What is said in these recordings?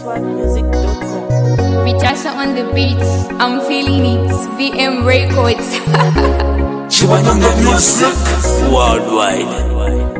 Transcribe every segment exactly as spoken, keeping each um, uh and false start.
swag music dot com. Vitasa on the beats, I'm feeling it. V M Records. Chibanyanga Music Worldwide.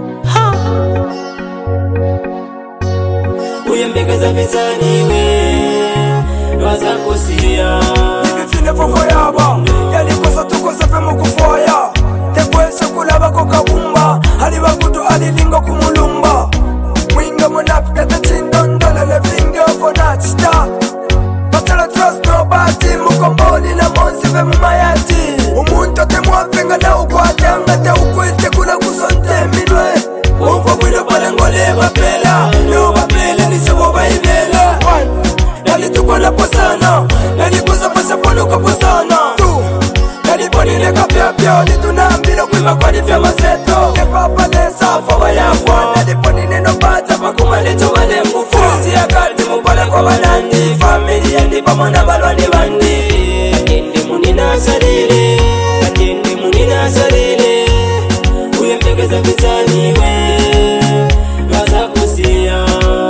Uyembekeza vitani we waza kusia Nififine fofo yaba Yalikosa tukosa femu kufoya Tekwese kulaba kokabumba Haliba kutu alilingo kumulumba Mwinga monapika tetindondola Levinge ofo nachita Batala trust nobody Mukomboni na monsi femu mayati Umuntu temwafinga na ukwatanga Te ukwite kuna kusonte minwe Umfo mwilo pale ngole bapela Leo bapela nisebo baibela Nalitukwana posana Nalikuza pasa polo kaposana Tu Naliponile kapya pya Nitunambilo kwima kwa nifya mazeto Kepapa lesa fowa ya fwa Naliponile no bata Pakuma leto wale mbufu Fuzi ya kati mupala kwa walandi Familia ndipa mwana balwa ni bandi Katindi munina asalile Katindi munina asalile Uyembekeza vitani we Waza kusia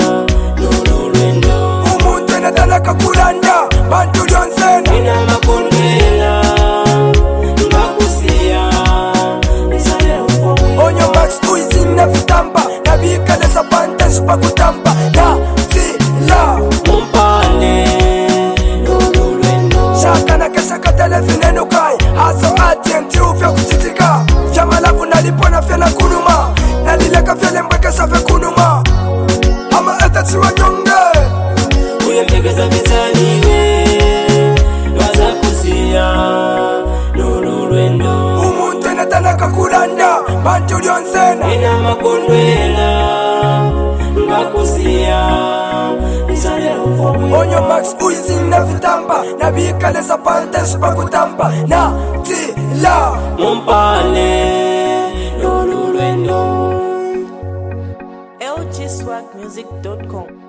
Kakulanda, bantu lyonsena Ina makondela Ngakusia Nisale ufowe Onyo max uizi nefutamba Nabika lesa pante supa kutamba La, ti, la Mumpale Lululwendo Shaka na kesa katele finenu kai Haso ati mti ufya kutitika Fyama lafu nalipona fya na kunuma Nalileka fya lembweke safe kunuma Ama ete tiwa nyonge Uyembekeza vitani we Waza kusia Lululwendo Umuntu netana kakulanda Bantu lyonsena Ina makondela Ngakusia Nisale ufowe Onyo max uizi nefutamba Nabika lesa pante supa kutamba Na, ti, la Mumpale Lululwendo L G swag music dot com.